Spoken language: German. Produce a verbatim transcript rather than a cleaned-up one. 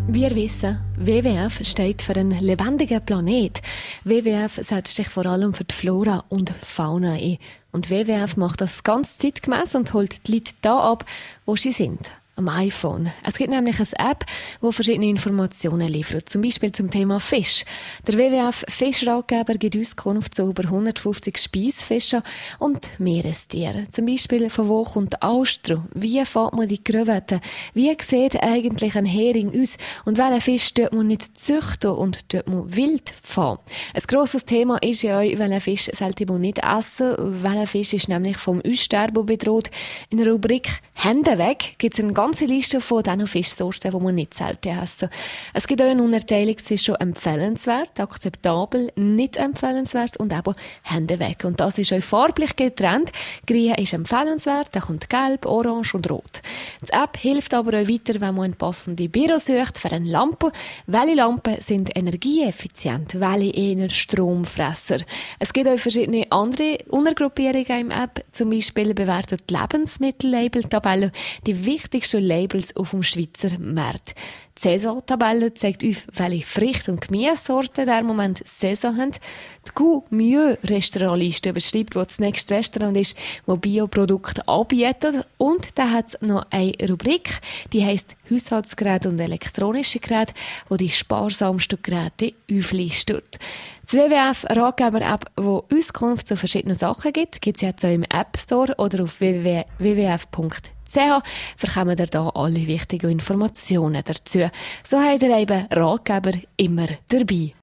Wir wissen, W W F steht für einen lebendigen Planet. W W F setzt sich vor allem für die Flora und Fauna ein. Und W W F macht das ganz zeitgemäss und holt die Leute da ab, wo sie sind. Am iPhone. Es gibt nämlich eine App, die verschiedene Informationen liefert. Zum Beispiel zum Thema Fisch. Der W W F Fischratgeber gibt Auskunft zu über hundertfünfzig Speisfischen und Meerestieren. Zum Beispiel, von wo kommt der Austro? Wie fährt man die Krevette? Wie sieht eigentlich ein Hering aus? Und welchen Fisch tut man nicht züchten und tut man wild fahren? Ein grosses Thema ist ja auch, welchen Fisch sollte man nicht essen. Welcher Fisch ist nämlich vom Aussterben bedroht. In der Rubrik «Hände weg» gibt es eine ganze Liste von diesen Fischsorten, die man nicht selten essen. Es gibt auch eine Unterteilung zwischen empfehlenswert, akzeptabel, nicht empfehlenswert und eben Hände weg. Und das ist auch farblich getrennt. Grün ist empfehlenswert, dann kommt Gelb, Orange und Rot. Die App hilft aber auch weiter, wenn man eine passende Büro sucht für eine Lampe. Welche Lampen sind energieeffizient, welche eher Stromfresser. Es gibt auch verschiedene andere Untergruppierungen im App. Zum Beispiel bewertet die Lebensmittellabel-Tabelle die wichtigsten Labels auf dem Schweizer Markt. Die Saisontabelle zeigt auf, welche Früchte- und Gemüsesorten der Moment Saison haben. Die Q-Mieux-Restaurantliste beschreibt, wo das nächste Restaurant ist, das Bioprodukte anbietet. Und da hat es noch eine Rubrik, die heisst Haushaltsgeräte und elektronische Geräte, wo die sparsamsten Geräte auflistet. Das W W F-Ratgeber-App, die Auskunft zu verschiedenen Sachen gibt, gibt es jetzt auch im App Store oder auf w w w punkt c h. Verkommen ihr da alle wichtigen Informationen dazu. So habt ihr eben Ratgeber immer dabei.